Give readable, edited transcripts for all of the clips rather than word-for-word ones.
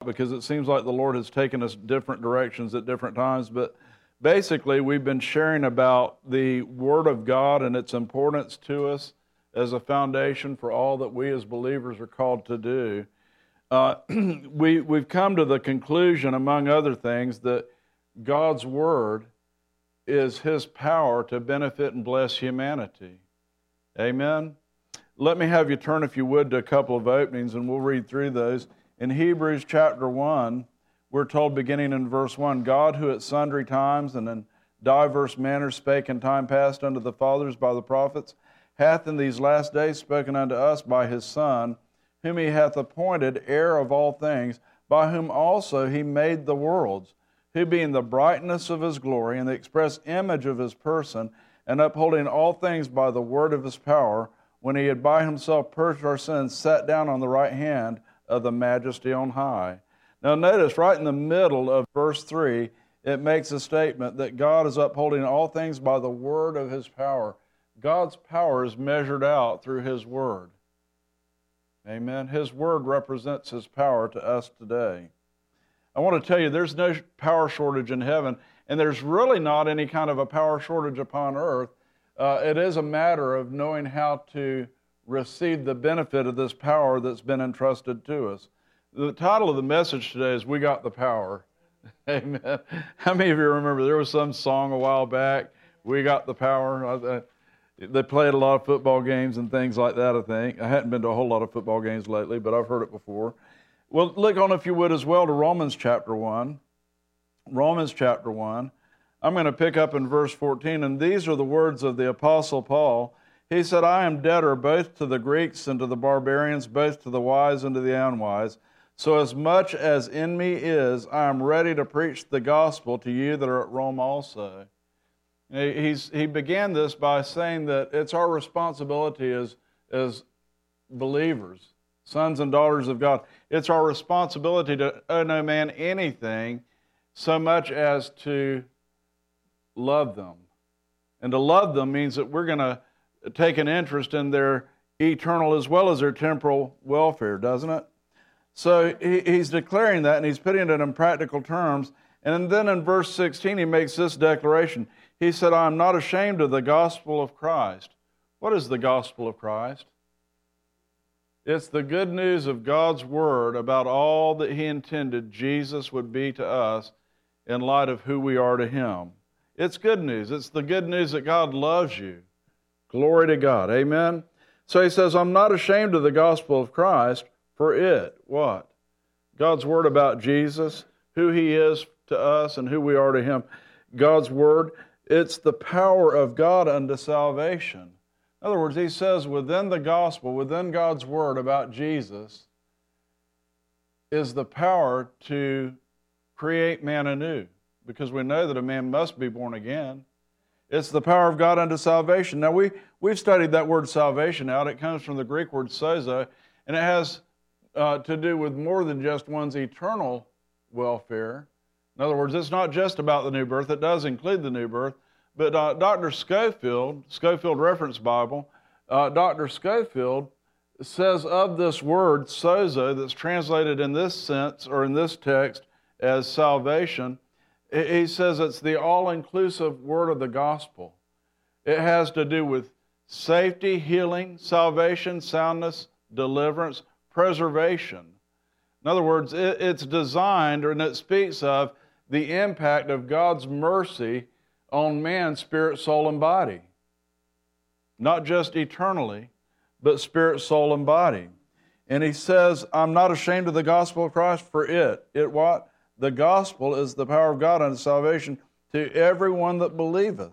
because it seems like the Lord has taken us different directions at different times. But basically, we've been sharing about the Word of God and its importance to us as a foundation for all that we as believers are called to do. We've come to the conclusion, among other things, that God's Word is His power to benefit and bless humanity. Amen? Let me have you turn, if you would, to a couple of openings, and we'll read through those. In Hebrews chapter 1, we're told, beginning in verse 1, God, who at sundry times and in diverse manners spake in time past unto the fathers by the prophets, hath in these last days spoken unto us by His Son, whom He hath appointed heir of all things, by whom also He made the worlds, who being the brightness of His glory and the express image of His person, and upholding all things by the word of His power, when He had by Himself purged our sins, sat down on the right hand of the Majesty on high. Now notice, right in the middle of verse 3, it makes a statement that God is upholding all things by the word of His power. God's power is measured out through His Word. Amen. His Word represents His power to us today. I want to tell you, there's no power shortage in heaven, and there's really not any kind of a power shortage upon earth. It is a matter of knowing how to receive the benefit of this power that's been entrusted to us. The title of the message today is We Got the Power. Amen. How many of you remember there was some song a while back, We Got the Power? They played a lot of football games and things like that, I think. I hadn't been to a whole lot of football games lately, but I've heard it before. Well, look on, if you would, as well to Romans chapter 1. Romans chapter 1. I'm going to pick up in verse 14, and these are the words of the Apostle Paul. He said, I am debtor both to the Greeks and to the barbarians, both to the wise and to the unwise. So as much as in me is, I am ready to preach the gospel to you that are at Rome also. He began this by saying that it's our responsibility as believers, sons and daughters of God. It's our responsibility to owe no man anything so much as to love them. And to love them means that we're going to take an interest in their eternal as well as their temporal welfare, doesn't it? So he's declaring that, and he's putting it in practical terms. And then in verse 16, he makes this declaration. He said, I am not ashamed of the gospel of Christ. What is the gospel of Christ? It's the good news of God's Word about all that He intended Jesus would be to us in light of who we are to Him. It's good news. It's the good news that God loves you. Glory to God. Amen? So he says, I'm not ashamed of the gospel of Christ, for it, what? God's Word about Jesus, who He is to us and who we are to Him. God's Word, it's the power of God unto salvation. In other words, he says within the gospel, within God's Word about Jesus, is the power to create man anew, because we know that a man must be born again. It's the power of God unto salvation. Now, we've studied that word salvation out. It comes from the Greek word sozo, and it has to do with more than just one's eternal welfare. In other words, it's not just about the new birth. It does include the new birth. But Dr. Scofield Reference Bible, Dr. Scofield says of this word, sozo, that's translated in this sense, or in this text, as salvation, he says it's the all-inclusive word of the gospel. It has to do with safety, healing, salvation, soundness, deliverance, preservation. In other words, it's designed, and it speaks of the impact of God's mercy on man's spirit, soul, and body. Not just eternally, but spirit, soul, and body. And he says, I'm not ashamed of the gospel of Christ, for it. It what? The gospel is the power of God unto salvation to everyone that believeth.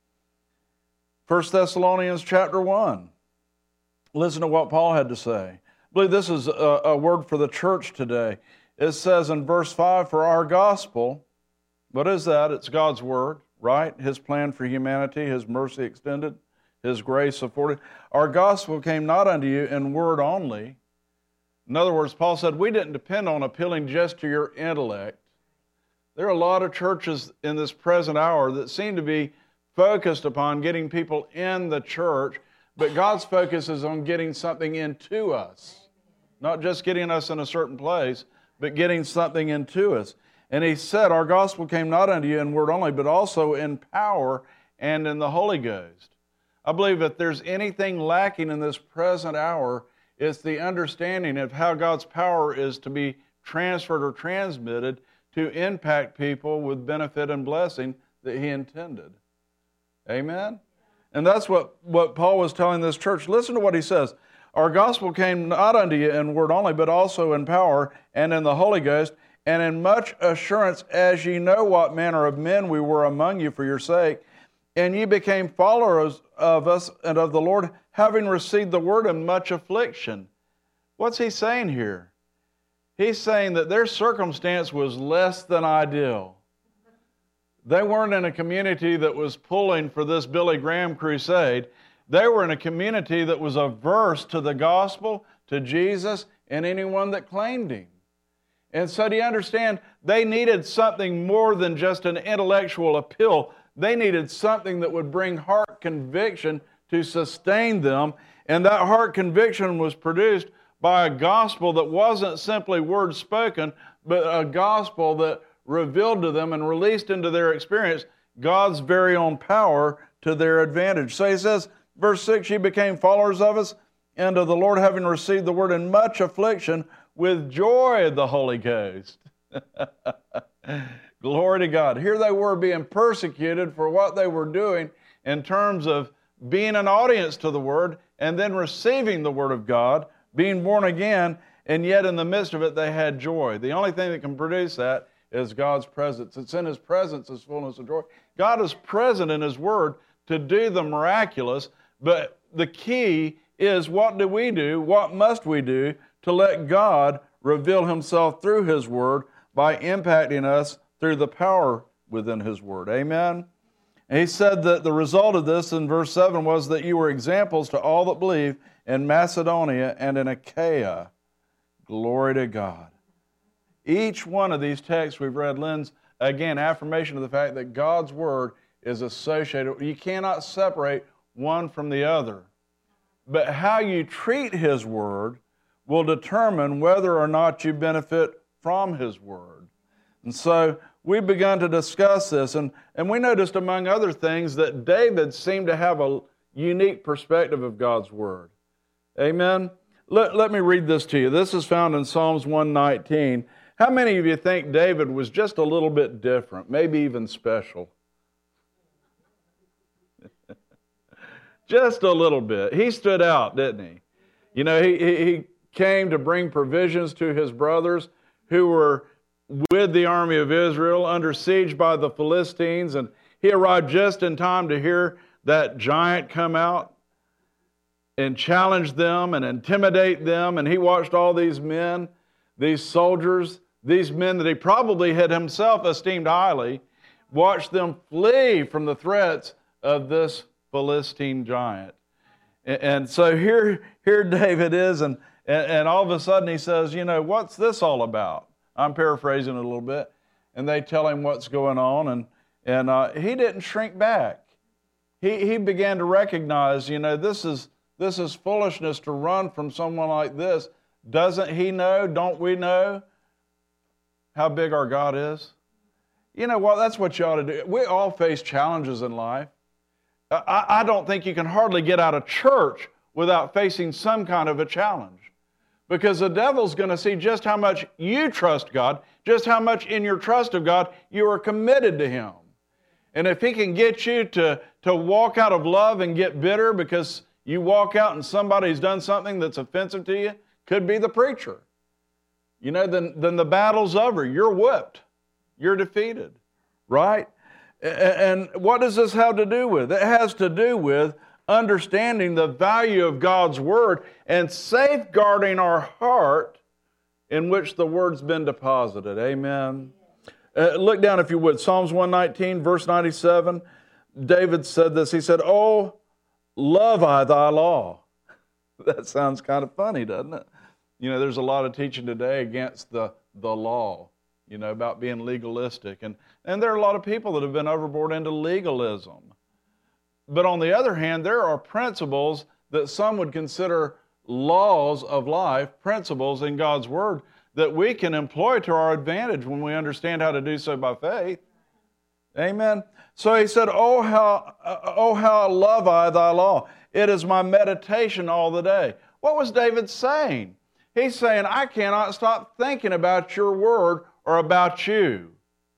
1 Thessalonians chapter 1. Listen to what Paul had to say. I believe this is a word for the church today. It says in verse 5, for our gospel, what is that? It's God's word, right? His plan for humanity, His mercy extended, His grace afforded. Our gospel came not unto you in word only. In other words, Paul said, we didn't depend on appealing just to your intellect. There are a lot of churches in this present hour that seem to be focused upon getting people in the church, but God's focus is on getting something into us. Not just getting us in a certain place, but getting something into us. And he said, our gospel came not unto you in word only, but also in power and in the Holy Ghost. I believe if there's anything lacking in this present hour, it's the understanding of how God's power is to be transferred or transmitted to impact people with benefit and blessing that he intended. Amen? And that's what Paul was telling this church. Listen to what he says. Our gospel came not unto you in word only, but also in power and in the Holy Ghost, and in much assurance, as ye know what manner of men we were among you for your sake. And ye became followers of us and of the Lord, having received the word in much affliction. What's he saying here? He's saying that their circumstance was less than ideal. They weren't in a community that was pulling for this Billy Graham crusade. They were in a community that was averse to the gospel, to Jesus, and anyone that claimed him. And so do you understand, they needed something more than just an intellectual appeal. They needed something that would bring heart conviction to sustain them. And that heart conviction was produced by a gospel that wasn't simply words spoken, but a gospel that revealed to them and released into their experience God's very own power to their advantage. So he says, verse 6, ye became followers of us and of the Lord, having received the word in much affliction, with joy of the Holy Ghost. Glory to God. Here they were being persecuted for what they were doing in terms of being an audience to the Word and then receiving the Word of God, being born again, and yet in the midst of it they had joy. The only thing that can produce that is God's presence. It's in His presence is fullness of joy. God is present in His Word to do the miraculous, but the key is, what do we do? What must we do to let God reveal Himself through His Word by impacting us through the power within His Word? Amen? And he said that the result of this in verse 7 was that you were examples to all that believe in Macedonia and in Achaia. Glory to God. Each one of these texts we've read lends, again, affirmation of the fact that God's Word is associated. You cannot separate one from the other. But how you treat His Word will determine whether or not you benefit from His Word. And so we've begun to discuss this, and we noticed, among other things, that David seemed to have a unique perspective of God's Word. Amen? Let me read this to you. This is found in Psalms 119. How many of you think David was just a little bit different, maybe even special? Just a little bit. He stood out, didn't he? You know, he came to bring provisions to his brothers who were with the army of Israel under siege by the Philistines, and he arrived just in time to hear that giant come out and challenge them and intimidate them. And he watched all these men, these soldiers, these men that he probably had himself esteemed highly, watched them flee from the threats of this Philistine giant. And so here David is, and all of a sudden he says, you know, what's this all about? I'm paraphrasing it a little bit. And they tell him what's going on, and he didn't shrink back. He began to recognize, you know, this is foolishness to run from someone like this. Doesn't he know? Don't we know how big our God is? You know what? That's what you ought to do. We all face challenges in life. I don't think you can hardly get out of church without facing some kind of a challenge. Because the devil's going to see just how much you trust God, just how much in your trust of God you are committed to Him. And if he can get you to walk out of love and get bitter because you walk out and somebody's done something that's offensive to you, could be the preacher. You know, then the battle's over. You're whipped. You're defeated. Right? And what does this have to do with? It has to do with understanding the value of God's Word and safeguarding our heart in which the Word's been deposited. Amen. Look down, if you would, Psalms 119, verse 97. David said this. He said, "Oh, love I thy law." That sounds kind of funny, doesn't it? You know, there's a lot of teaching today against the law, you know, about being legalistic. And there are a lot of people that have been overboard into legalism. But on the other hand, there are principles that some would consider laws of life, principles in God's Word that we can employ to our advantage when we understand how to do so by faith. Amen. So he said, oh, how love I thy law. It is my meditation all the day. What was David saying? He's saying, I cannot stop thinking about your word or about you.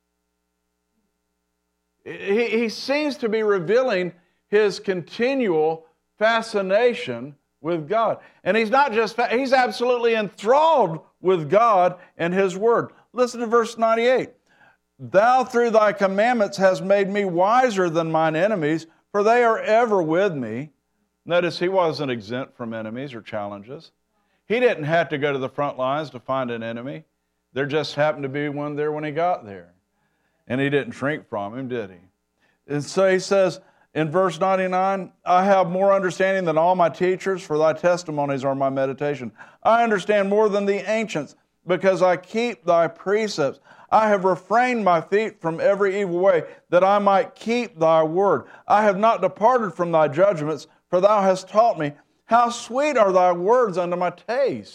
He seems to be revealing his continual fascination with God. And he's not just, he's absolutely enthralled with God and his word. Listen to verse 98. Thou through thy commandments hast made me wiser than mine enemies, for they are ever with me. Notice he wasn't exempt from enemies or challenges. He didn't have to go to the front lines to find an enemy. There just happened to be one there when he got there. And he didn't shrink from him, did he? And so he says in verse 99, I have more understanding than all my teachers, for thy testimonies are my meditation. I understand more than the ancients, because I keep thy precepts. I have refrained my feet from every evil way, that I might keep thy word. I have not departed from thy judgments, for thou hast taught me. How sweet are thy words unto my taste.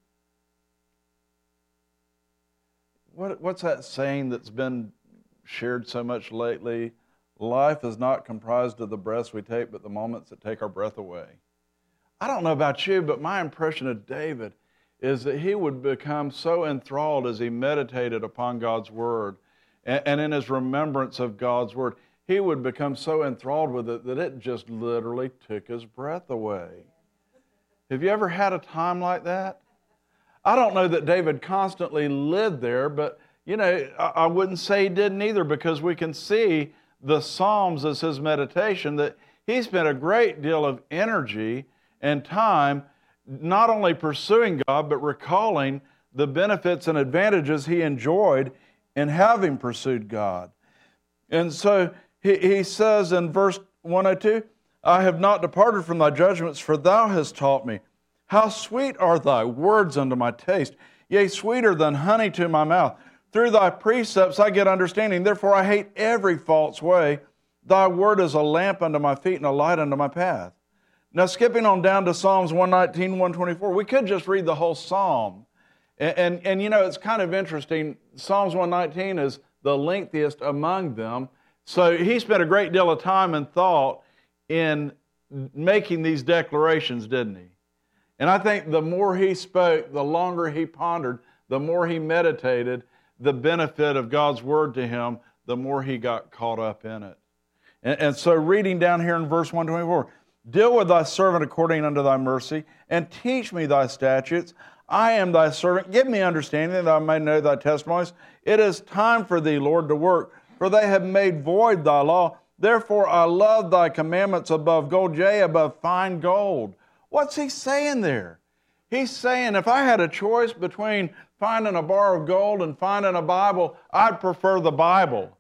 What's that saying that's been shared so much lately? Life is not comprised of the breaths we take, but the moments that take our breath away. I don't know about you, but my impression of David is that he would become so enthralled as he meditated upon God's word and in his remembrance of God's word. He would become so enthralled with it that it just literally took his breath away. Have you ever had a time like that? I don't know that David constantly lived there, but, I wouldn't say he didn't either, because we can see the Psalms as his meditation, that he spent a great deal of energy and time not only pursuing God, but recalling the benefits and advantages he enjoyed in having pursued God. And so he says in verse 102, I have not departed from thy judgments, for thou hast taught me. How sweet are thy words unto my taste, yea, sweeter than honey to my mouth. Through thy precepts I get understanding, therefore I hate every false way. Thy word is a lamp unto my feet and a light unto my path. Now skipping on down to Psalms 119, 124, we could just read the whole psalm. And it's kind of interesting. Psalms 119 is the lengthiest among them. So he spent a great deal of time and thought in making these declarations, didn't he? And I think the more he spoke, the longer he pondered, the more he meditated, the benefit of God's word to him, the more he got caught up in it. And so reading down here in verse 124, deal with thy servant according unto thy mercy, and teach me thy statutes. I am thy servant. Give me understanding that I may know thy testimonies. It is time for thee, Lord, to work, for they have made void thy law. Therefore I love thy commandments above gold, yea, above fine gold. What's he saying there? He's saying if I had a choice between finding a bar of gold and finding a Bible, I'd prefer the Bible.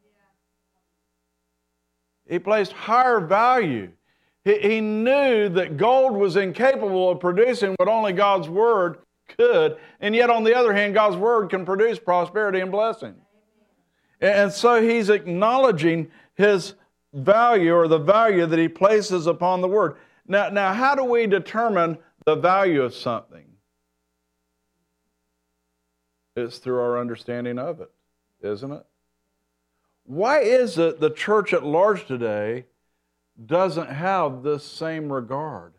He placed higher value. He knew that gold was incapable of producing what only God's word could, and yet on the other hand, God's word can produce prosperity and blessing. And so he's acknowledging his value, or the value that he places upon the word. Now, how do we determine the value of something? It's through our understanding of it, isn't it? Why is it the church at large today doesn't have this same regard?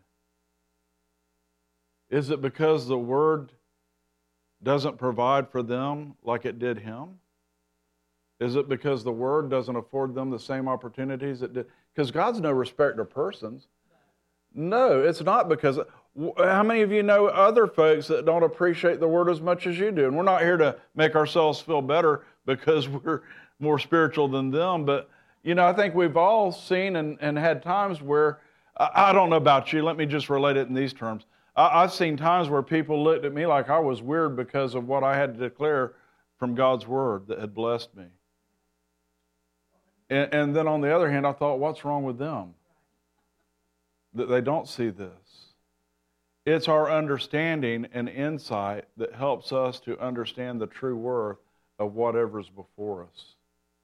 Is it because the word doesn't provide for them like it did him? Is it because the word doesn't afford them the same opportunities it did? Because God's no respecter of persons. No, it's not because... How many of you know other folks that don't appreciate the word as much as you do? And we're not here to make ourselves feel better because we're more spiritual than them, but I think we've all seen and had times where, I don't know about you, let me just relate it in these terms. I've seen times where people looked at me like I was weird because of what I had to declare from God's word that had blessed me. And then on the other hand, I thought, what's wrong with them? That they don't see this. It's our understanding and insight that helps us to understand the true worth of whatever's before us.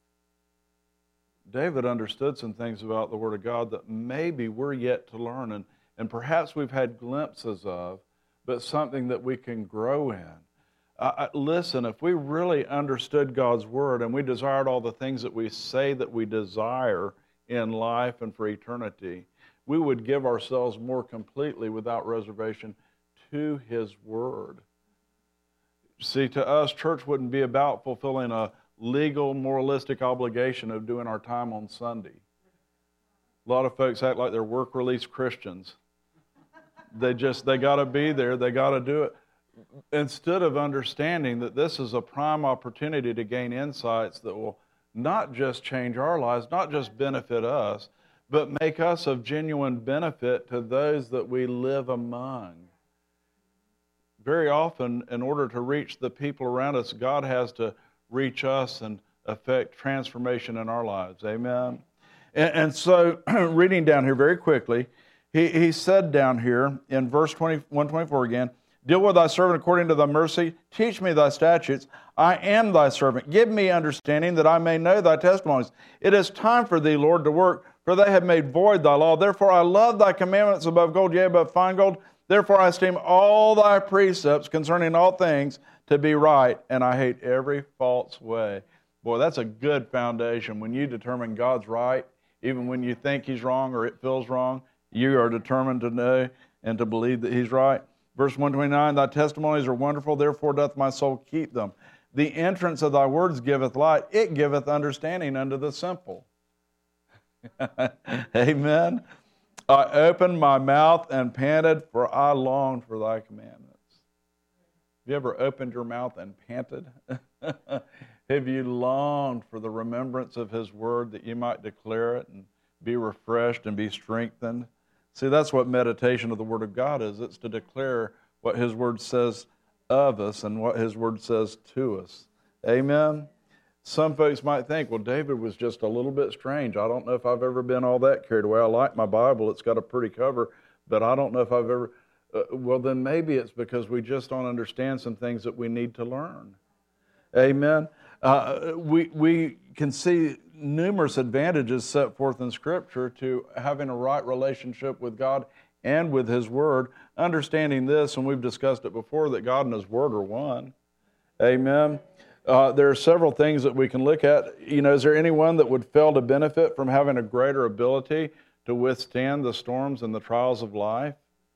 David understood some things about the Word of God that maybe we're yet to learn, and perhaps we've had glimpses of, but something that we can grow in. Listen, if we really understood God's Word and we desired all the things that we say that we desire in life and for eternity, we would give ourselves more completely without reservation to His Word. See, to us, church wouldn't be about fulfilling a legal, moralistic obligation of doing our time on Sunday. A lot of folks act like they're work release Christians. They got to be there, they got to do it. Instead of understanding that this is a prime opportunity to gain insights that will not just change our lives, not just benefit us, but make us of genuine benefit to those that we live among. Very often, in order to reach the people around us, God has to reach us and affect transformation in our lives. Amen? And so, reading down here very quickly, he said down here in verse 124 again, deal with thy servant according to thy mercy. Teach me thy statutes. I am thy servant. Give me understanding that I may know thy testimonies. It is time for thee, Lord, to work, for they have made void thy law. Therefore I love thy commandments above gold, yea, above fine gold. Therefore I esteem all thy precepts concerning all things to be right, and I hate every false way. Boy, that's a good foundation. When you determine God's right, even when you think He's wrong or it feels wrong, you are determined to know and to believe that He's right. Verse 129, thy testimonies are wonderful, therefore doth my soul keep them. The entrance of thy words giveth light, it giveth understanding unto the simple. Amen. I opened my mouth and panted, for I longed for thy commandments. Have you ever opened your mouth and panted? Have you longed for the remembrance of His word that you might declare it and be refreshed and be strengthened? See, that's what meditation of the Word of God is. It's to declare what His Word says of us and what His Word says to us. Amen? Some folks might think, well, David was just a little bit strange. I don't know if I've ever been all that carried away. I like my Bible. It's got a pretty cover, but I don't know if I've ever... well, then maybe it's because we just don't understand some things that we need to learn. Amen? We can see numerous advantages set forth in Scripture to having a right relationship with God and with His Word, understanding this, and we've discussed it before, that God and His Word are one. Amen. There are several things that we can look at. You know, is there anyone that would fail to benefit from having a greater ability to withstand the storms and the trials of life?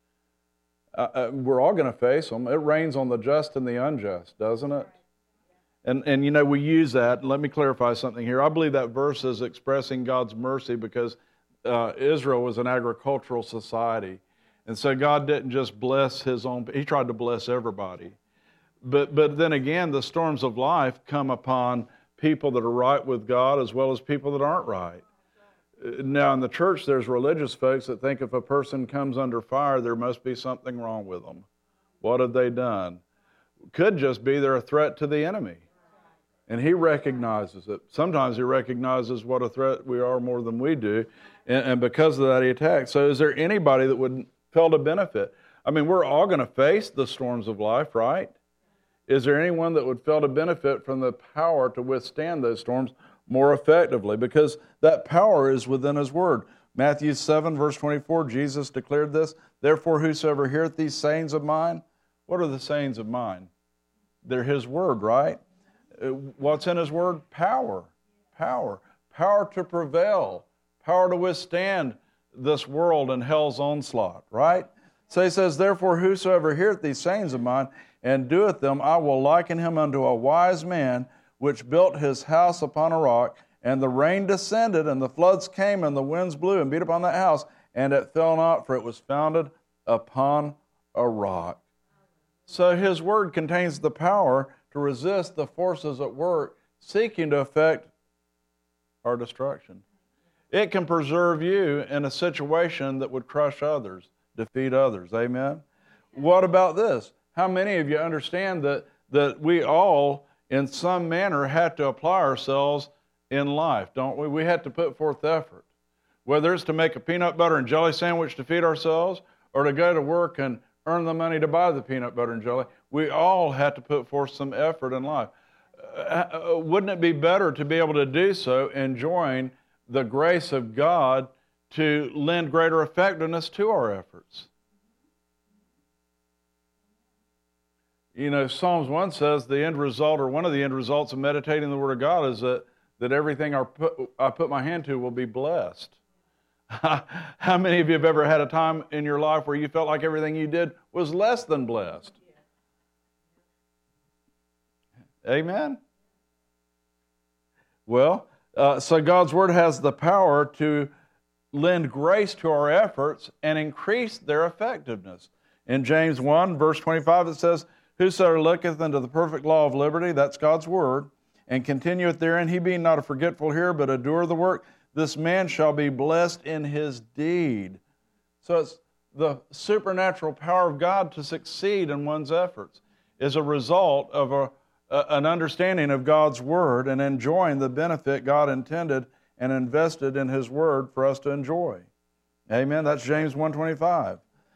We're all going to face them. It rains on the just and the unjust, doesn't it? And you know, we use that. Let me clarify something here. I believe that verse is expressing God's mercy because Israel was an agricultural society. And so God didn't just bless His own, He tried to bless everybody. But then again, the storms of life come upon people that are right with God as well as people that aren't right. Now, in the church, there's religious folks that think if a person comes under fire, there must be something wrong with them. What have they done? Could just be they're a threat to the enemy. And He recognizes it. Sometimes He recognizes what a threat we are more than we do, and because of that He attacks. So is there anybody that would fail to benefit? I mean, we're all going to face the storms of life, right? Is there anyone that would fail to benefit from the power to withstand those storms more effectively? Because that power is within His Word. Matthew 7, verse 24, Jesus declared this, therefore whosoever heareth these sayings of mine, what are the sayings of mine? They're His Word, right? What's in His Word? Power. Power. Power to prevail. Power to withstand this world and hell's onslaught, right? So He says, therefore whosoever heareth these sayings of mine and doeth them, I will liken him unto a wise man which built his house upon a rock, and the rain descended, and the floods came, and the winds blew and beat upon that house, and it fell not, for it was founded upon a rock. So His Word contains the power to resist the forces at work seeking to effect our destruction. It can preserve you in a situation that would crush others, defeat others. Amen? What about this? How many of you understand that we all, in some manner, have to apply ourselves in life, don't we? We have to put forth effort. Whether it's to make a peanut butter and jelly sandwich to feed ourselves or to go to work and earn the money to buy the peanut butter and jelly, we all have to put forth some effort in life. Wouldn't it be better to be able to do so enjoying the grace of God to lend greater effectiveness to our efforts? You know, Psalms 1 says the end result, or one of the end results of meditating the Word of God, is that everything I put my hand to will be blessed. How many of you have ever had a time in your life where you felt like everything you did was less than blessed? Amen? Well, so God's Word has the power to lend grace to our efforts and increase their effectiveness. In James 1, verse 25, it says, "Whosoever looketh into the perfect law of liberty," that's God's Word, "and continueth therein, he being not a forgetful hearer, but a doer of the work, this man shall be blessed in his deed." So it's the supernatural power of God to succeed in one's efforts is a result of an understanding of God's Word and enjoying the benefit God intended and invested in His Word for us to enjoy. Amen? That's James 1:25.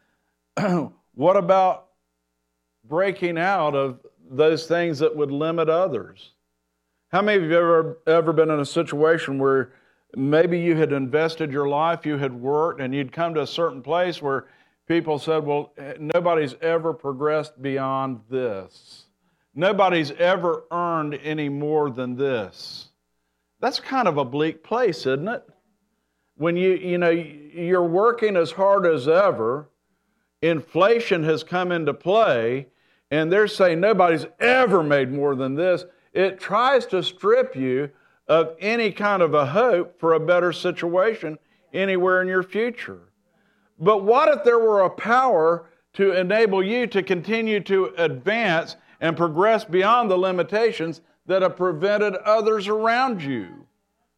What about breaking out of those things that would limit others? How many of you have ever been in a situation where maybe you had invested your life, you had worked, and you'd come to a certain place where people said, well, nobody's ever progressed beyond this. Nobody's ever earned any more than this. That's kind of a bleak place, isn't it? When you're working as hard as ever, inflation has come into play, and they're saying nobody's ever made more than this. It tries to strip you of any kind of a hope for a better situation anywhere in your future. But what if there were a power to enable you to continue to advance and progress beyond the limitations that have prevented others around you?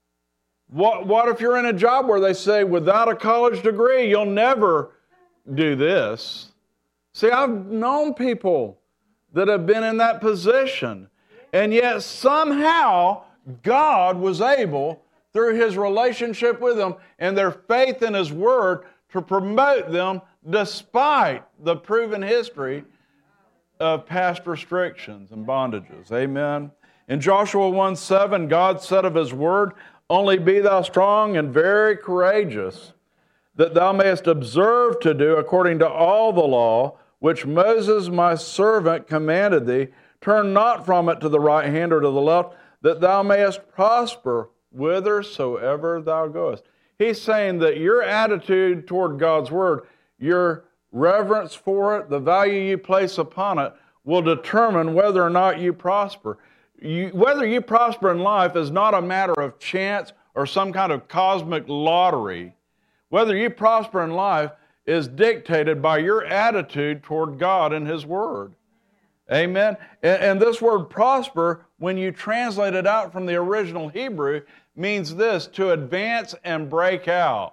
What if you're in a job where they say, without a college degree, you'll never do this? See, I've known people that have been in that position, and yet somehow God was able, through His relationship with them and their faith in His Word, to promote them despite the proven history of past restrictions and bondages. Amen. In Joshua 1:7, God said of His Word, "Only be thou strong and very courageous, that thou mayest observe to do according to all the law, which Moses my servant commanded thee. Turn not from it to the right hand or to the left, that thou mayest prosper whithersoever thou goest." He's saying that your attitude toward God's Word, your reverence for it, the value you place upon it, will determine whether or not you prosper. Whether you prosper in life is not a matter of chance or some kind of cosmic lottery. Whether you prosper in life is dictated by your attitude toward God and His Word. Amen? And this word prosper, when you translate it out from the original Hebrew, means this: to advance and break out.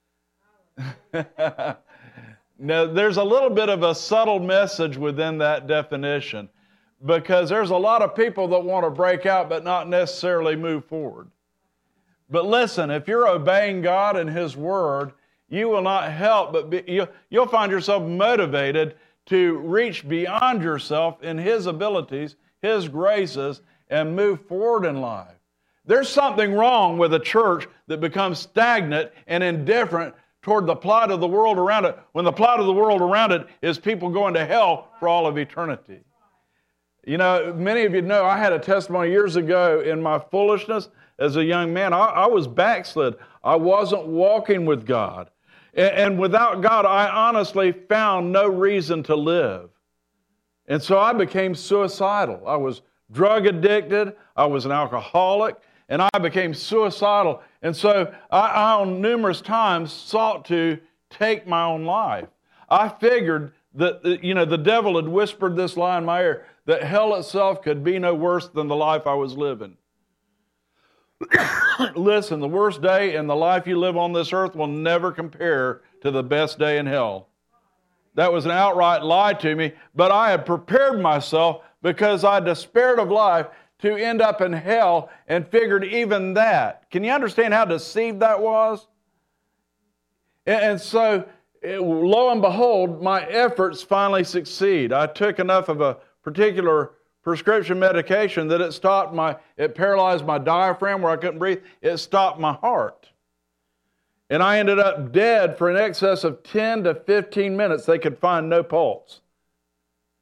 Now, there's a little bit of a subtle message within that definition, because there's a lot of people that want to break out but not necessarily move forward. But listen, if you're obeying God and His Word, you will not help but you'll find yourself motivated to reach beyond yourself in His abilities, His graces, and move forward in life. There's something wrong with a church that becomes stagnant and indifferent toward the plight of the world around it, when the plight of the world around it is people going to hell for all of eternity. You know, many of you know I had a testimony years ago in my foolishness as a young man. I was backslid. I wasn't walking with God. And without God, I honestly found no reason to live. And so I became suicidal. I was drug addicted. I was an alcoholic. And I became suicidal. And so I on numerous times sought to take my own life. I figured that, the devil had whispered this lie in my ear, that hell itself could be no worse than the life I was living. Listen, the worst day in the life you live on this earth will never compare to the best day in hell. That was an outright lie to me, but I had prepared myself because I despaired of life to end up in hell and figured even that. Can you understand how deceived that was? And so, lo and behold, my efforts finally succeed. I took enough of a particular prescription medication that it paralyzed my diaphragm where I couldn't breathe. It stopped my heart. And I ended up dead for in excess of 10 to 15 minutes. They could find no pulse.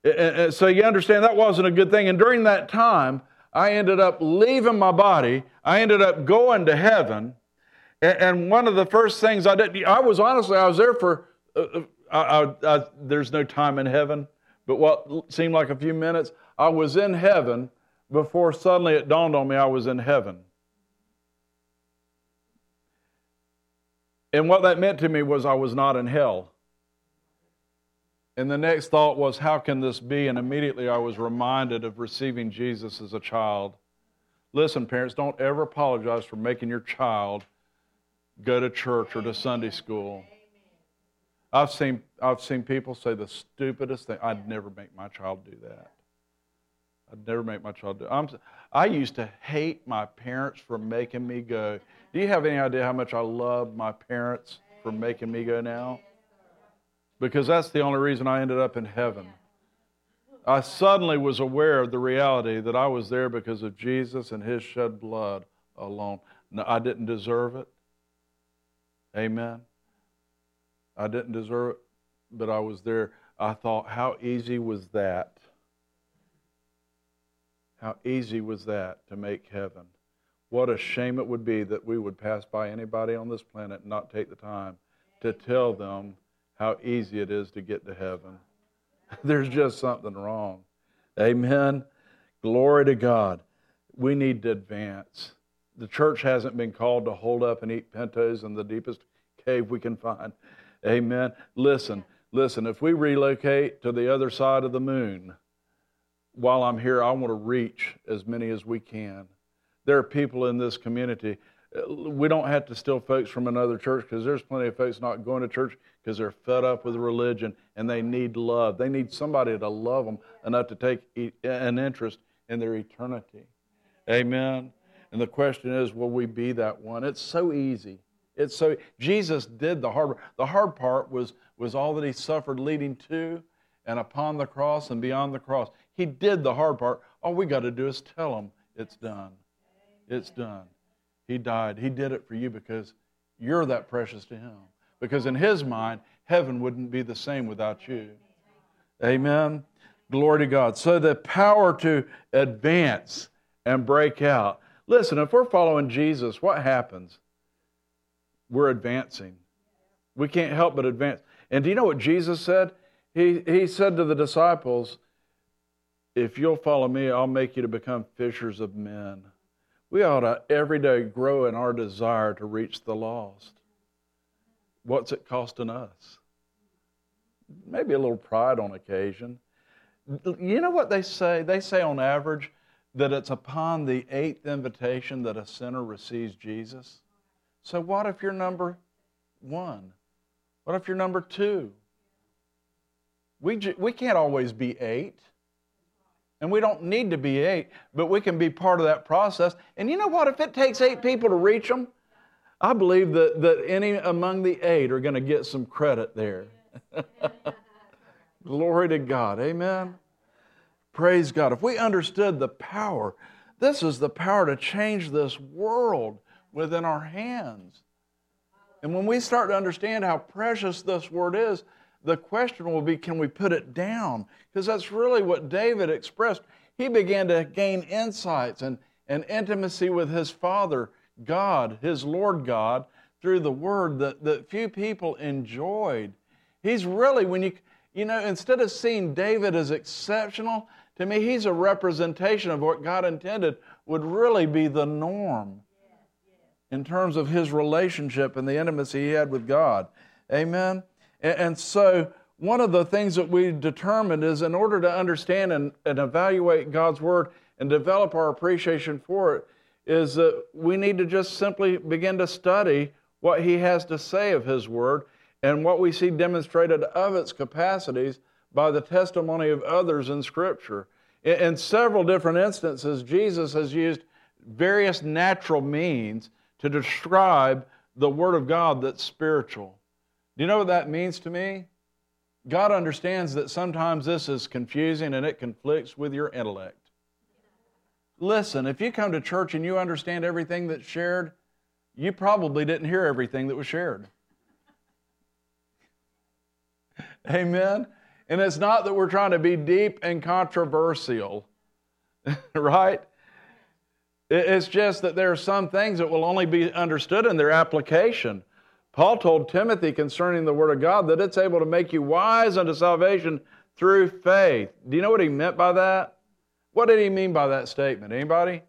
And so you understand that wasn't a good thing. And during that time, I ended up leaving my body. I ended up going to heaven. And one of the first things I did, I was there for, there's no time in heaven, but what seemed like a few minutes, I was in heaven before suddenly it dawned on me I was in heaven. And what that meant to me was I was not in hell. And the next thought was, how can this be? And immediately I was reminded of receiving Jesus as a child. Listen, parents, don't ever apologize for making your child go to church or to Sunday school. I've seen people say the stupidest thing. I'd never make my child do that. I'd never make my child do it. I used to hate my parents for making me go. Do you have any idea how much I love my parents for making me go now? Because that's the only reason I ended up in heaven. I suddenly was aware of the reality that I was there because of Jesus and His shed blood alone. No, I didn't deserve it. Amen. I didn't deserve it, but I was there. I thought, how easy was that? How easy was that to make heaven? What a shame it would be that we would pass by anybody on this planet and not take the time to tell them how easy it is to get to heaven. There's just something wrong. Amen. Glory to God. We need to advance. The church hasn't been called to hold up and eat pintos in the deepest cave we can find. Amen. Listen, if we relocate to the other side of the moon, while I'm here, I want to reach as many as we can. There are people in this community. We don't have to steal folks from another church, because there's plenty of folks not going to church because they're fed up with religion and they need love. They need somebody to love them enough to take an interest in their eternity. Amen. And the question is, will we be that one? It's so easy. Jesus did the hard part. The hard part was all that He suffered leading to and upon the cross and beyond the cross. He did the hard part. All we got to do is tell Him it's done. It's done. He died. He did it for you because you're that precious to Him. Because in His mind, heaven wouldn't be the same without you. Amen. Glory to God. So the power to advance and break out. Listen, if we're following Jesus, what happens? We're advancing. We can't help but advance. And do you know what Jesus said? He said to the disciples, if you'll follow me, I'll make you to become fishers of men. We ought to every day grow in our desire to reach the lost. What's it costing us? Maybe a little pride on occasion. You know what they say? They say on average that it's upon the 8th invitation that a sinner receives Jesus. So what if you're number 1? What if you're number 2? We can't always be 8. And we don't need to be 8, but we can be part of that process. And you know what? If it takes 8 people to reach them, I believe that any among the 8 are going to get some credit there. Glory to God. Amen. Praise God. If we understood the power, this is the power to change this world within our hands. And when we start to understand how precious this word is, the question will be, can we put it down? Because that's really what David expressed. He began to gain insights and intimacy with his Father, God, his Lord God, through the Word that few people enjoyed. He's really, when you know, instead of seeing David as exceptional, to me, he's a representation of what God intended would really be the norm in terms of his relationship and the intimacy he had with God. Amen? And so one of the things that we determined is, in order to understand and evaluate God's Word and develop our appreciation for it, is that we need to just simply begin to study what He has to say of His Word and what we see demonstrated of its capacities by the testimony of others in Scripture. In several different instances, Jesus has used various natural means to describe the Word of God that's spiritual. Do you know what that means to me? God understands that sometimes this is confusing and it conflicts with your intellect. Listen, if you come to church and you understand everything that's shared, you probably didn't hear everything that was shared. Amen? And it's not that we're trying to be deep and controversial, right? It's just that there are some things that will only be understood in their application. Paul told Timothy concerning the Word of God that it's able to make you wise unto salvation through faith. Do you know what he meant by that? What did he mean by that statement? Anybody?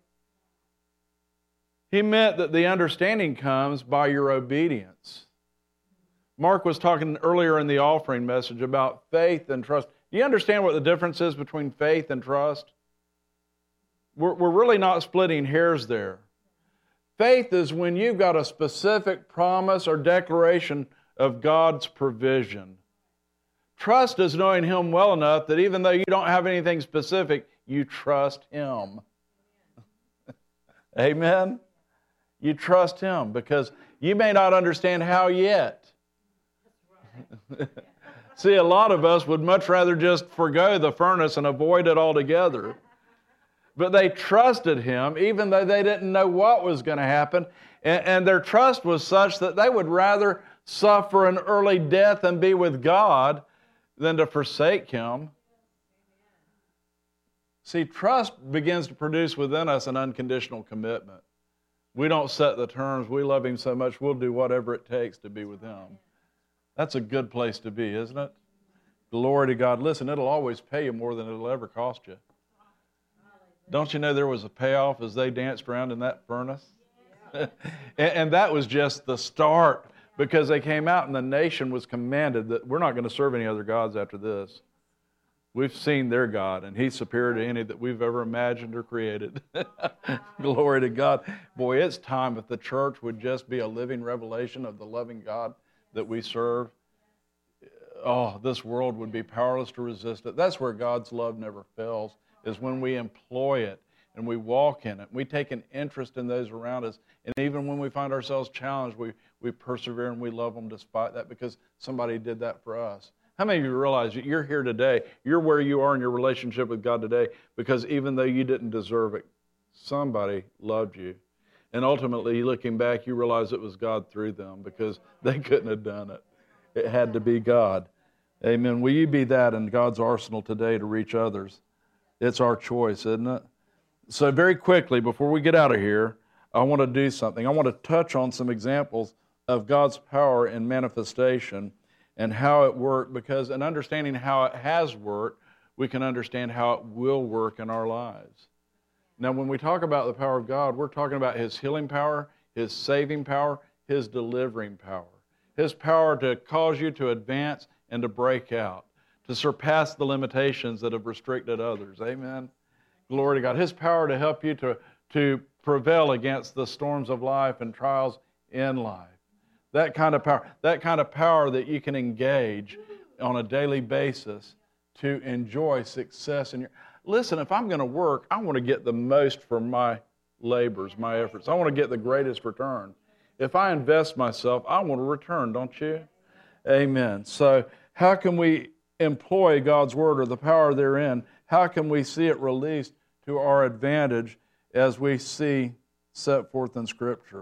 He meant that the understanding comes by your obedience. Mark was talking earlier in the offering message about faith and trust. Do you understand what the difference is between faith and trust? We're really not splitting hairs there. Faith is when you've got a specific promise or declaration of God's provision. Trust is knowing Him well enough that even though you don't have anything specific, you trust Him. Amen? You trust Him because you may not understand how yet. See, a lot of us would much rather just forgo the furnace and avoid it altogether. But they trusted Him even though they didn't know what was going to happen. And their trust was such that they would rather suffer an early death and be with God than to forsake Him. See, trust begins to produce within us an unconditional commitment. We don't set the terms. We love Him so much, we'll do whatever it takes to be with Him. That's a good place to be, isn't it? Glory to God. Listen, it'll always pay you more than it'll ever cost you. Don't you know there was a payoff as they danced around in that furnace? And that was just the start, because they came out and the nation was commanded that we're not going to serve any other gods after this. We've seen their God, and He's superior to any that we've ever imagined or created. Glory to God. Boy, it's time if the church would just be a living revelation of the loving God that we serve. Oh, this world would be powerless to resist it. That's where God's love never fails, is when we employ it and we walk in it. We take an interest in those around us. And even when we find ourselves challenged, we persevere and we love them despite that, because somebody did that for us. How many of you realize that you're here today, you're where you are in your relationship with God today, because even though you didn't deserve it, somebody loved you. And ultimately, looking back, you realize it was God through them, because they couldn't have done it. It had to be God. Amen. Will you be that in God's arsenal today to reach others? It's our choice, isn't it? So very quickly, before we get out of here, I want to do something. I want to touch on some examples of God's power in manifestation and how it worked, because in understanding how it has worked, we can understand how it will work in our lives. Now, when we talk about the power of God, we're talking about His healing power, His saving power, His delivering power. His power to cause you to advance and to break out, to surpass the limitations that have restricted others. Amen? Glory to God. His power to help you to prevail against the storms of life and trials in life. That kind of power that you can engage on a daily basis to enjoy success in your... Listen, if I'm going to work, I want to get the most for my labors, my efforts. I want to get the greatest return. If I invest myself, I want a return, don't you? Amen. So how can we employ God's Word or the power therein? How can we see it released to our advantage as we see set forth in Scripture?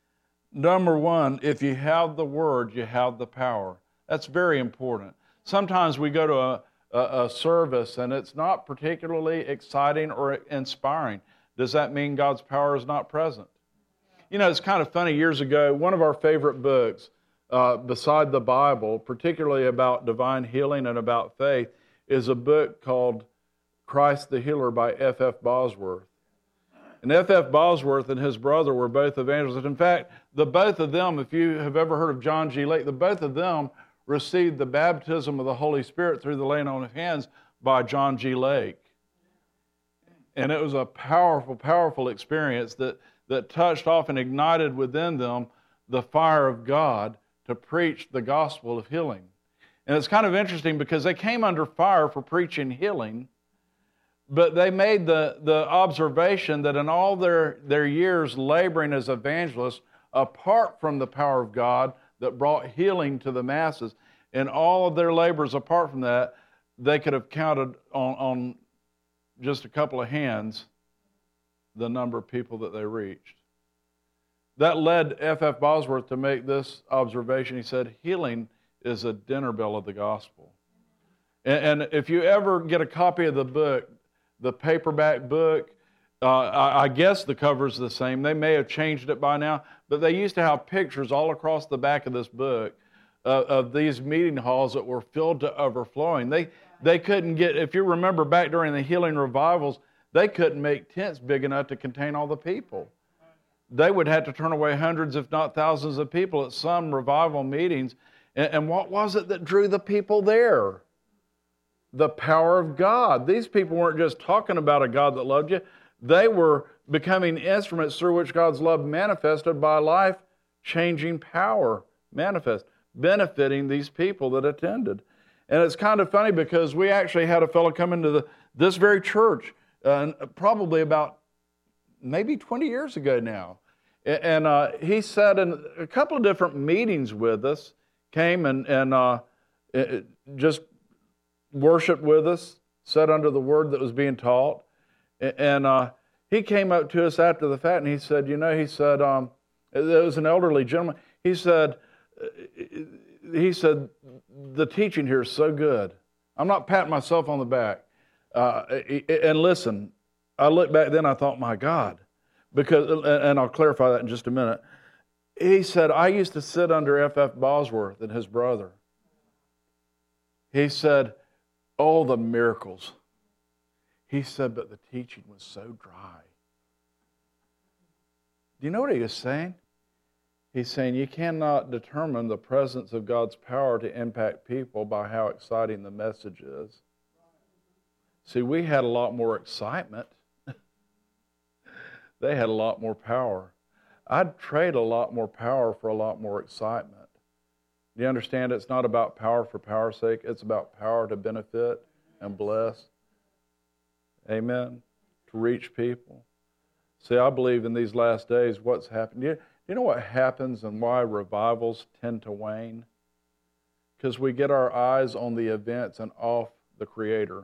Number one, if you have the Word, you have the power. That's very important. Sometimes we go to a service and it's not particularly exciting or inspiring. Does that mean God's power is not present? You know, it's kind of funny. Years ago, one of our favorite books, beside the Bible, particularly about divine healing and about faith, is a book called Christ the Healer by F.F. Bosworth. And F.F. Bosworth and his brother were both evangelists. In fact, the both of them, if you have ever heard of John G. Lake, the both of them received the baptism of the Holy Spirit through the laying on of hands by John G. Lake. And it was a powerful, powerful experience that touched off and ignited within them the fire of God to preach the gospel of healing. And it's kind of interesting because they came under fire for preaching healing, but they made the observation that in all their years laboring as evangelists, apart from the power of God that brought healing to the masses, in all of their labors apart from that, they could have counted on just a couple of hands the number of people that they reached. That led F.F. Bosworth to make this observation. He said, healing is a dinner bell of the gospel. And if you ever get a copy of the book, the paperback book, I guess the cover's the same. They may have changed it by now, but they used to have pictures all across the back of this book of these meeting halls that were filled to overflowing. They couldn't get, if you remember back during the healing revivals, they couldn't make tents big enough to contain all the people. They would have to turn away hundreds, if not thousands of people at some revival meetings. And what was it that drew the people there? The power of God. These people weren't just talking about a God that loved you. They were becoming instruments through which God's love manifested by life-changing power manifest, benefiting these people that attended. And it's kind of funny because we actually had a fellow come into this very church probably about maybe 20 years ago now. And he sat in a couple of different meetings with us, came and just worshiped with us, sat under the word that was being taught. And he came up to us after the fact and he said, there was an elderly gentleman. He said, the teaching here is so good. I'm not patting myself on the back. And listen, I looked back then, I thought, my God, because, and I'll clarify that in just a minute. He said, I used to sit under F.F. Bosworth and his brother. He said, oh, the miracles. He said, but the teaching was so dry. Do you know what he was saying? He's saying you cannot determine the presence of God's power to impact people by how exciting the message is. See, we had a lot more excitement. They had a lot more power. I'd trade a lot more power for a lot more excitement. Do you understand? It's not about power for power's sake. It's about power to benefit and bless. Amen. To reach people. See, I believe in these last days what's happened. You know what happens and why revivals tend to wane? Because we get our eyes on the events and off the Creator.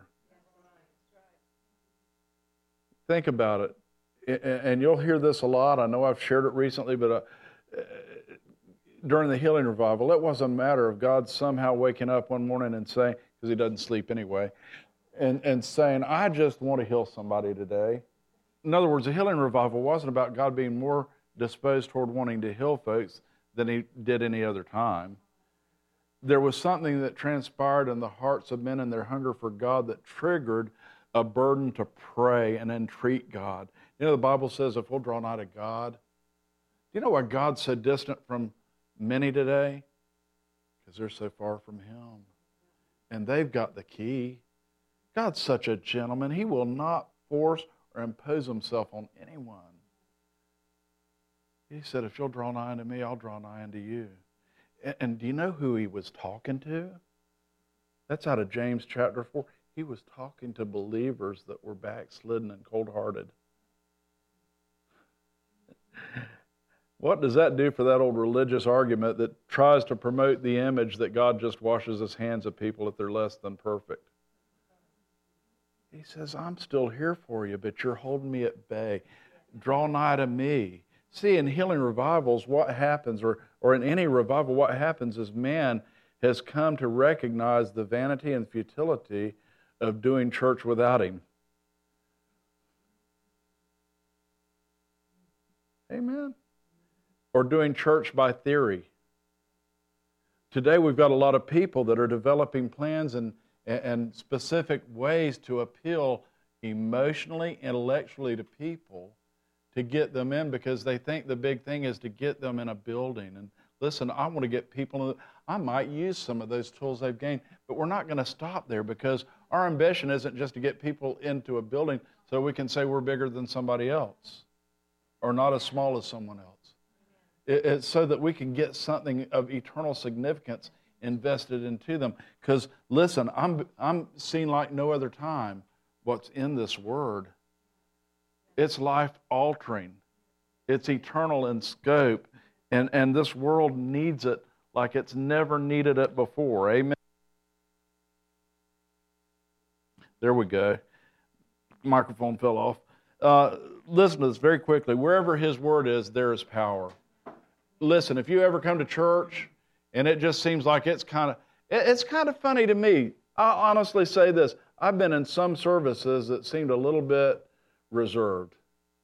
Think about it. And you'll hear this a lot. I know I've shared it recently, but during the healing revival, it wasn't a matter of God somehow waking up one morning and saying, because He doesn't sleep anyway, and saying, I just want to heal somebody today. In other words, the healing revival wasn't about God being more disposed toward wanting to heal folks than He did any other time. There was something that transpired in the hearts of men and their hunger for God that triggered a burden to pray and entreat God. You know, the Bible says if we'll draw nigh to God, do you know why God's so distant from many today? Because they're so far from Him. And they've got the key. God's such a gentleman. He will not force or impose Himself on anyone. He said, if you'll draw nigh unto me, I'll draw nigh unto you. And do you know who He was talking to? That's out of James chapter 4. He was talking to believers that were backslidden and cold-hearted. What does that do for that old religious argument that tries to promote the image that God just washes His hands of people if they're less than perfect? He says, I'm still here for you, but you're holding me at bay. Draw nigh to me. See, in healing revivals, what happens, or in any revival, what happens is man has come to recognize the vanity and futility of doing church without Him. Amen. Or doing church by theory. Today we've got a lot of people that are developing plans and specific ways to appeal emotionally, intellectually to people to get them in because they think the big thing is to get them in a building. And listen, I want to get people, I might use some of those tools they've gained, but we're not going to stop there because our ambition isn't just to get people into a building so we can say we're bigger than somebody else or not as small as someone else. It's so that we can get something of eternal significance invested into them. Because listen, I'm seeing like no other time what's in this Word. It's life-altering. It's eternal in scope. And this world needs it like it's never needed it before. Amen? There we go. Microphone fell off. Listen to this very quickly. Wherever His Word is, there is power. Listen, if you ever come to church and it just seems like it's kind of funny to me. I'll honestly say this. I've been in some services that seemed a little bit reserved.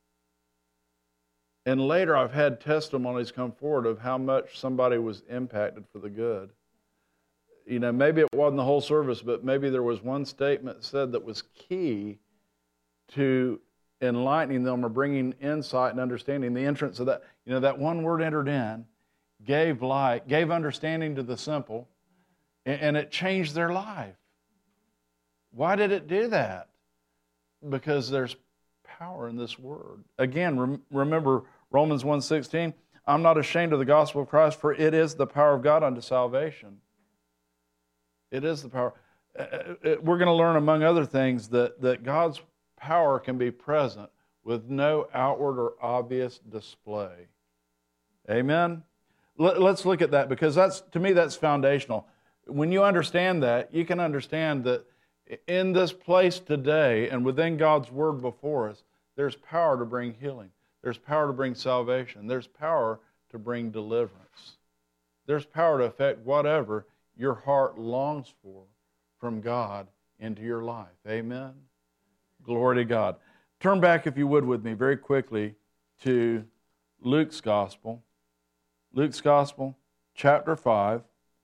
And later I've had testimonies come forward of how much somebody was impacted for the good. You know, maybe it wasn't the whole service, but maybe there was one statement said that was key to enlightening them or bringing insight and understanding. The entrance of that, you know, that one word entered in, gave light, gave understanding to the simple, and it changed their life. Why did it do that? Because there's power in this word. Again, remember Romans 1:16, I'm not ashamed of the gospel of Christ, for it is the power of God unto salvation. It is the power. We're going to learn, among other things, that God's power can be present with no outward or obvious display. Amen? Let's look at that, because to me that's foundational. When you understand that, you can understand that in this place today and within God's word before us, there's power to bring healing. There's power to bring salvation. There's power to bring deliverance. There's power to affect whatever your heart longs for from God into your life. Amen? Glory to God. Turn back, if you would, with me very quickly to Luke's Gospel. Luke's Gospel, chapter 5.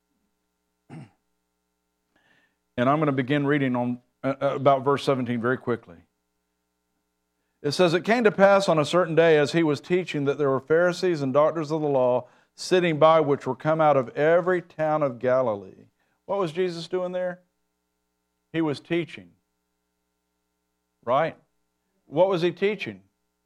And I'm going to begin reading on about verse 17 very quickly. It says, it came to pass on a certain day as he was teaching that there were Pharisees and doctors of the law sitting by, which were come out of every town of Galilee. What was Jesus doing there? He was teaching. Right? What was he teaching?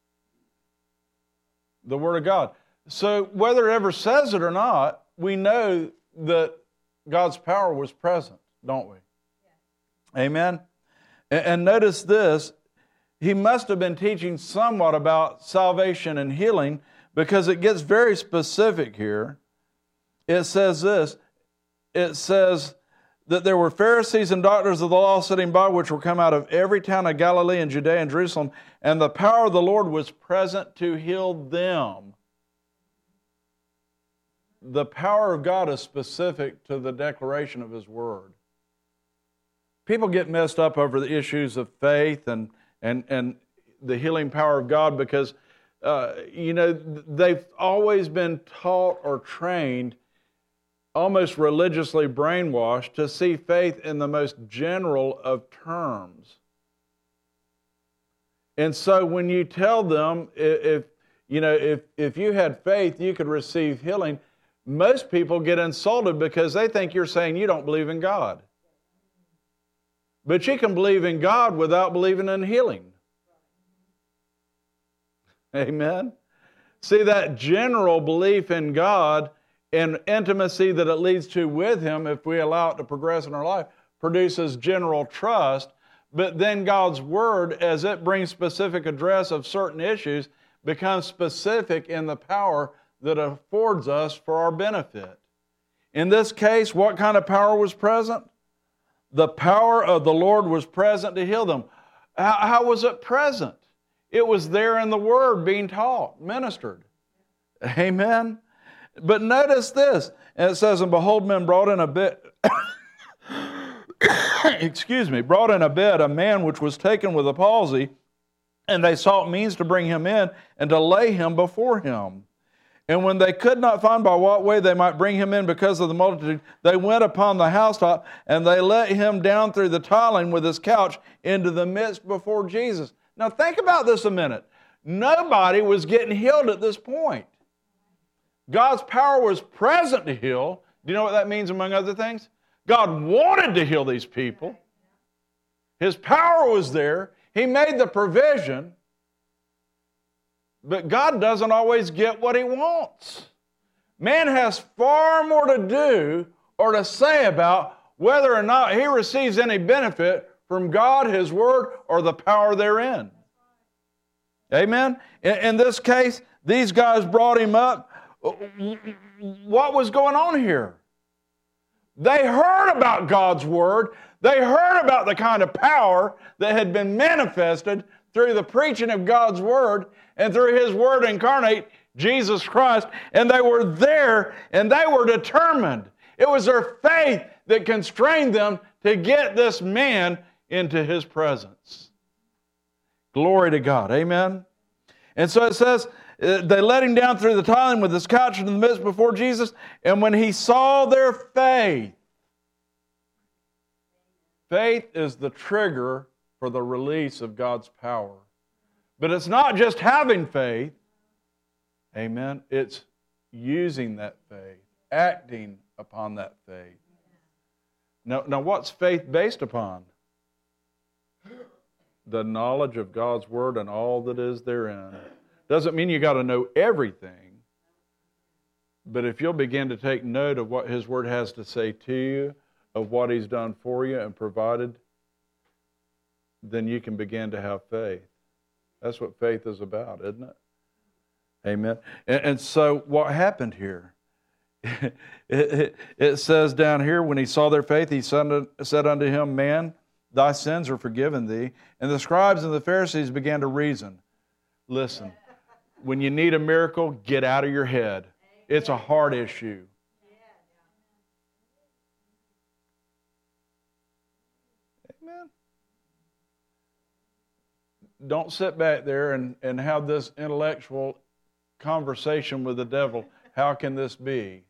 The Word of God. So whether it ever says it or not, we know that God's power was present, don't we? Yeah. Amen? And notice this, he must have been teaching somewhat about salvation and healing, because it gets very specific here. It says this, it says that there were Pharisees and doctors of the law sitting by, which were come out of every town of Galilee and Judea and Jerusalem, and the power of the Lord was present to heal them. The power of God is specific to the declaration of His Word. People get messed up over the issues of faith and the healing power of God because, they've always been taught or trained, almost religiously brainwashed, to see faith in the most general of terms. And so when you tell them, if you had faith, you could receive healing, most people get insulted because they think you're saying you don't believe in God. But you can believe in God without believing in healing. Amen? See, that general belief in God and intimacy that it leads to with Him, if we allow it to progress in our life, produces general trust. But then God's Word, as it brings specific address of certain issues, becomes specific in the power that affords us for our benefit. In this case, what kind of power was present? The power of the Lord was present to heal them. How was it present? It was there in the Word being taught, ministered. Amen? But notice this. And it says, and behold, men brought in a bed, brought in a bed a man which was taken with a palsy, and they sought means to bring him in and to lay him before him. And when they could not find by what way they might bring him in because of the multitude, they went upon the housetop, and they let him down through the tiling with his couch into the midst before Jesus. Now think about this a minute. Nobody was getting healed at this point. God's power was present to heal. Do you know what that means, among other things? God wanted to heal these people. His power was there. He made the provision. But God doesn't always get what He wants. Man has far more to do or to say about whether or not he receives any benefit from God, His Word, or the power therein. Amen? In this case, these guys brought him up. What was going on here? They heard about God's Word. They heard about the kind of power that had been manifested through the preaching of God's Word and through His Word incarnate, Jesus Christ, and they were there and they were determined. It was their faith that constrained them to get this man into his presence. Glory to God. Amen. And so it says, they let him down through the tiling with his couch in the midst before Jesus. And when he saw their faith, faith is the trigger for the release of God's power. But it's not just having faith. Amen. It's using that faith, acting upon that faith. Now what's faith based upon? The knowledge of God's Word and all that is therein. Doesn't mean you got to know everything. But if you'll begin to take note of what His Word has to say to you, of what He's done for you and provided, then you can begin to have faith. That's what faith is about, isn't it? Amen. And so what happened here? It says down here, when he saw their faith, he said unto him, Man, thy sins are forgiven thee. And the scribes and the Pharisees began to reason. Listen, when you need a miracle, get out of your head. It's a heart issue. Amen. Don't sit back there and have this intellectual conversation with the devil. How can this be?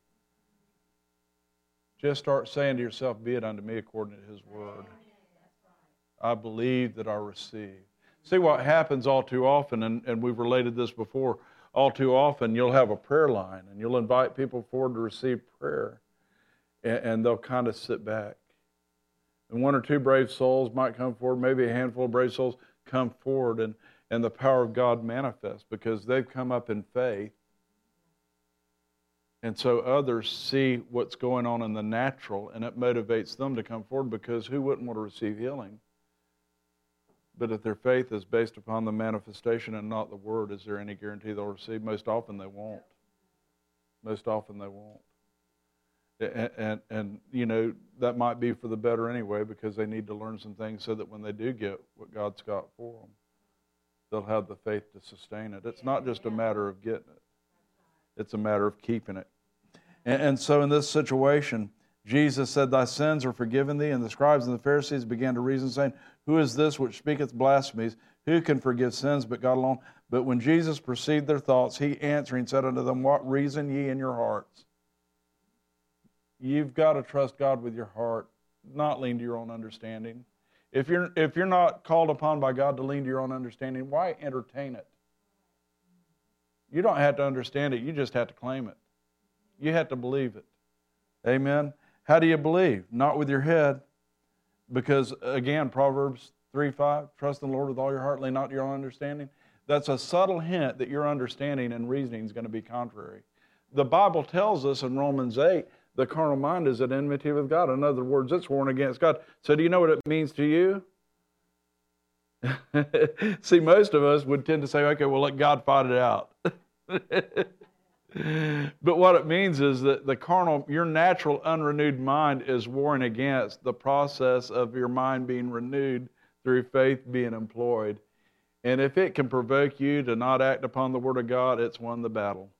Just start saying to yourself, be it unto me according to His Word. I believe that I receive. See what happens all too often, and we've related this before, all too often you'll have a prayer line and you'll invite people forward to receive prayer, and they'll kind of sit back. And one or two brave souls might come forward, maybe a handful of brave souls come forward, and the power of God manifests because they've come up in faith. And so others see what's going on in the natural, and it motivates them to come forward, because who wouldn't want to receive healing? But if their faith is based upon the manifestation and not the Word, is there any guarantee they'll receive? Most often they won't. Most often they won't. And you know, that might be for the better anyway, because they need to learn some things so that when they do get what God's got for them, they'll have the faith to sustain it. It's not just a matter of getting it. It's a matter of keeping it. And so in this situation, Jesus said, Thy sins are forgiven thee. And the scribes and the Pharisees began to reason, saying, Who is this which speaketh blasphemies? Who can forgive sins but God alone? But when Jesus perceived their thoughts, He answering said unto them, What reason ye in your hearts? You've got to trust God with your heart, not lean to your own understanding. If you're not called upon by God to lean to your own understanding, why entertain it? You don't have to understand it. You just have to claim it. You have to believe it. Amen. How do you believe? Not with your head. Because, again, Proverbs 3:5, trust in the Lord with all your heart, lean not to your own understanding. That's a subtle hint that your understanding and reasoning is going to be contrary. The Bible tells us in Romans 8, the carnal mind is at enmity with God. In other words, it's warring against God. So do you know what it means to you? See, most of us would tend to say, okay, well, let God fight it out. But what it means is that the carnal, your natural unrenewed mind is warring against the process of your mind being renewed through faith being employed. And if it can provoke you to not act upon the Word of God, it's won the battle.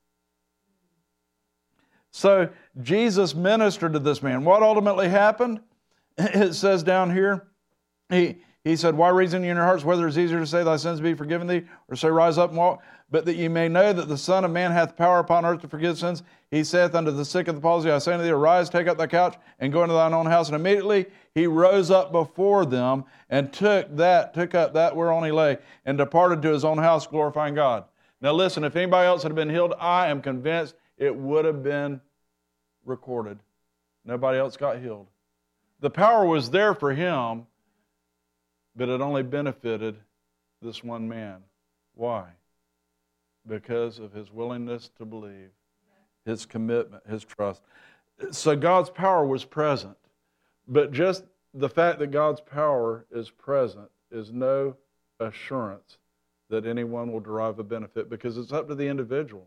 So Jesus ministered to this man. What ultimately happened? It says down here, He said, Why reason ye in your hearts whether it is easier to say thy sins be forgiven thee, or say rise up and walk? But that ye may know that the Son of Man hath power upon earth to forgive sins. He saith unto the sick of the palsy, I say unto thee, arise, take up thy couch, and go into thine own house. And immediately he rose up before them, and took up that whereon he lay, and departed to his own house, glorifying God. Now listen, if anybody else had been healed, I am convinced it would have been recorded. Nobody else got healed. The power was there for him, but it only benefited this one man. Why? Because of his willingness to believe, his commitment, his trust. So God's power was present. But just the fact that God's power is present is no assurance that anyone will derive a benefit, because it's up to the individual.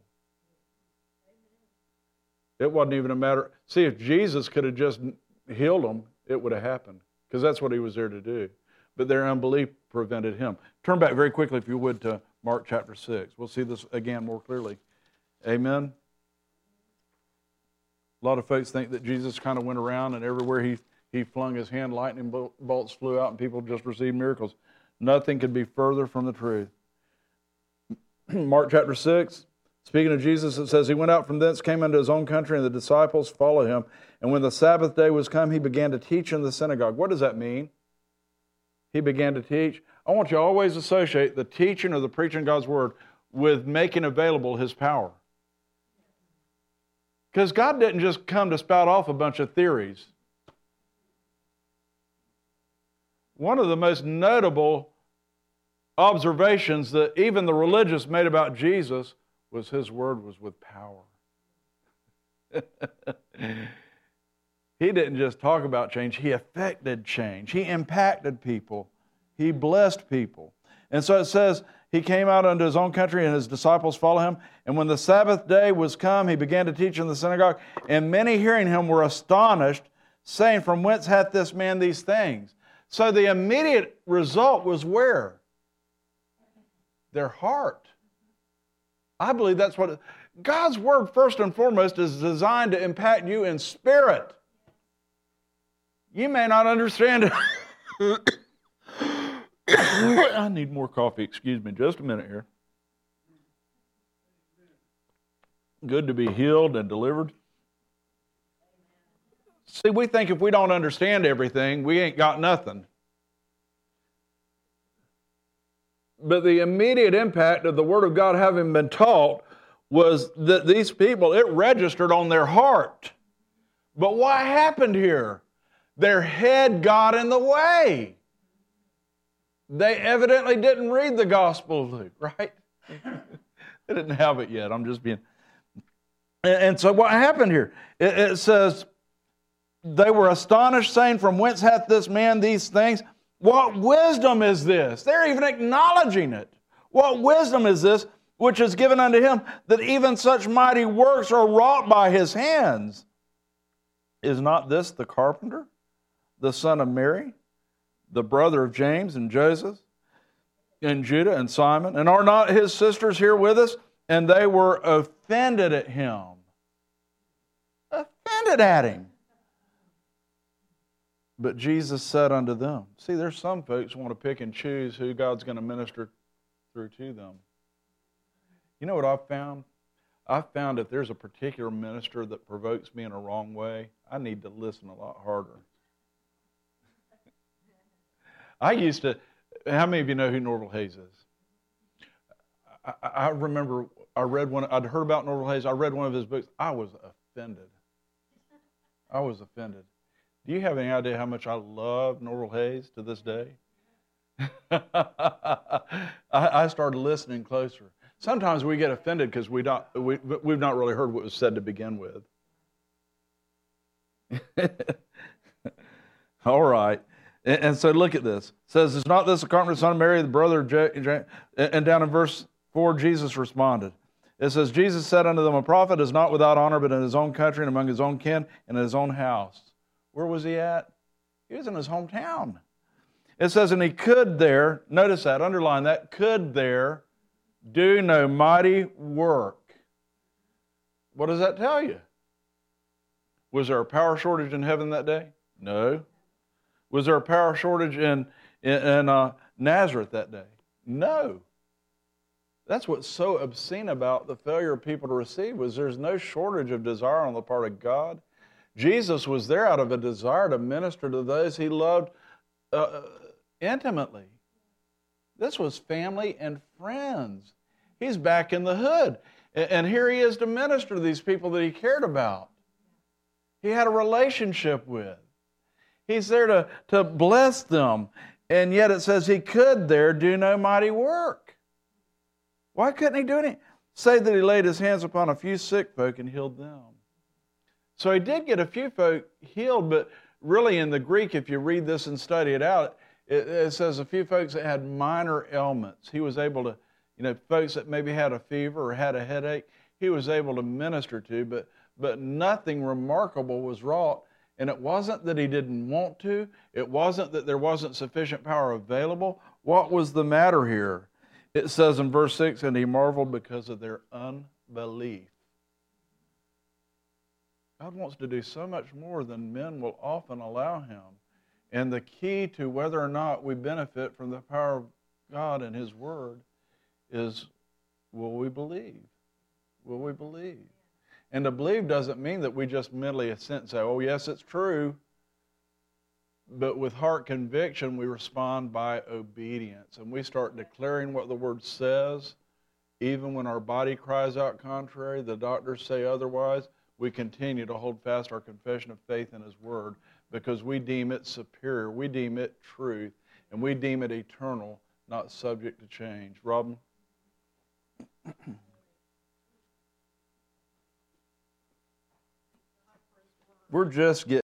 It wasn't even a matter. See, if Jesus could have just healed them, it would have happened, because that's what he was there to do. But their unbelief prevented him. Turn back very quickly, if you would, to Mark chapter 6. We'll see this again more clearly. Amen. A lot of folks think that Jesus kind of went around, and everywhere he he flung his hand, lightning bolts flew out, and people just received miracles. Nothing could be further from the truth. Mark chapter 6, speaking of Jesus, it says, he went out from thence, came into his own country, and the disciples followed him. And when the Sabbath day was come, he began to teach in the synagogue. What does that mean? He began to teach. I want you to always associate the teaching or the preaching of God's word with making available his power. Because God didn't just come to spout off a bunch of theories. One of the most notable observations that even the religious made about Jesus was his word was with power. He didn't just talk about change, he affected change. He impacted people. He blessed people. And so it says, he came out unto his own country, and his disciples followed him. And when the Sabbath day was come, he began to teach in the synagogue. And many hearing him were astonished, saying, from whence hath this man these things? So the immediate result was where? Their heart. I believe that's what God's word, first and foremost, is designed to impact you in spirit. You may not understand it. I need more coffee. Excuse me just a minute here. Good to be healed and delivered. See, we think if we don't understand everything, we ain't got nothing. But the immediate impact of the Word of God having been taught was that these people, it registered on their heart. But what happened here? Their head got in the way. They evidently didn't read the Gospel of Luke, right? They didn't have it yet. I'm just being... And so what happened here? It says, they were astonished, saying, from whence hath this man these things? What wisdom is this? They're even acknowledging it. What wisdom is this which is given unto him, that even such mighty works are wrought by his hands? Is not this the carpenter, the son of Mary, the brother of James and Joseph, and Judah and Simon? And are not his sisters here with us? And they were offended at him. Offended at him. But Jesus said unto them, see, there's some folks who want to pick and choose who God's going to minister through to them. You know what I've found? I've found if there's a particular minister that provokes me in a wrong way, I need to listen a lot harder. I used to, how many of you know who Norval Hayes is? I remember I'd heard about Norval Hayes. I read one of his books. I was offended. Do you have any idea how much I love Norval Hayes to this day? I started listening closer. Sometimes we get offended because we've not really heard what was said to begin with. All right. And so look at this. It says, is not this the carpenter, son of Mary, the brother of James? And down in verse 4, Jesus responded. It says, Jesus said unto them, a prophet is not without honor, but in his own country and among his own kin and in his own house. Where was he at? He was in his hometown. It says, and he could there, notice that, underline that, could there do no mighty work. What does that tell you? Was there a power shortage in heaven that day? No. Was there a power shortage in Nazareth that day? No. That's what's so obscene about the failure of people to receive, was there's no shortage of desire on the part of God. Jesus was there out of a desire to minister to those he loved intimately. This was family and friends. He's back in the hood. And here he is to minister to these people that he cared about. He had a relationship with. He's there to bless them. And yet it says he could there do no mighty work. Why couldn't he do anything? Say that he laid his hands upon a few sick folk and healed them. So he did get a few folk healed, but really in the Greek, if you read this and study it out, it says a few folks that had minor ailments. He was able to, folks that maybe had a fever or had a headache, he was able to minister to, but nothing remarkable was wrought. And it wasn't that he didn't want to. It wasn't that there wasn't sufficient power available. What was the matter here? It says in verse 6, and he marveled because of their unbelief. God wants to do so much more than men will often allow him. And the key to whether or not we benefit from the power of God and his word is, will we believe? Will we believe? And to believe doesn't mean that we just mentally assent and say, oh, yes, it's true. But with heart conviction, we respond by obedience. And we start declaring what the word says. Even when our body cries out contrary, the doctors say otherwise, we continue to hold fast our confession of faith in his word because we deem it superior, we deem it truth, and we deem it eternal, not subject to change. Robin? We're just getting